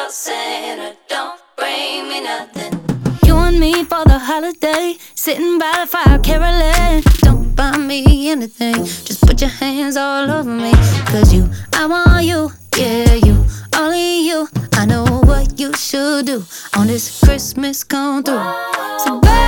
about Santa, don't bring me nothing. You and me for the holiday, sitting by the fire caroling. Don't buy me anything, just put your hands all over me. Cause you, I want you, yeah, you, only you. I know what you should do on this Christmas come through. So baby,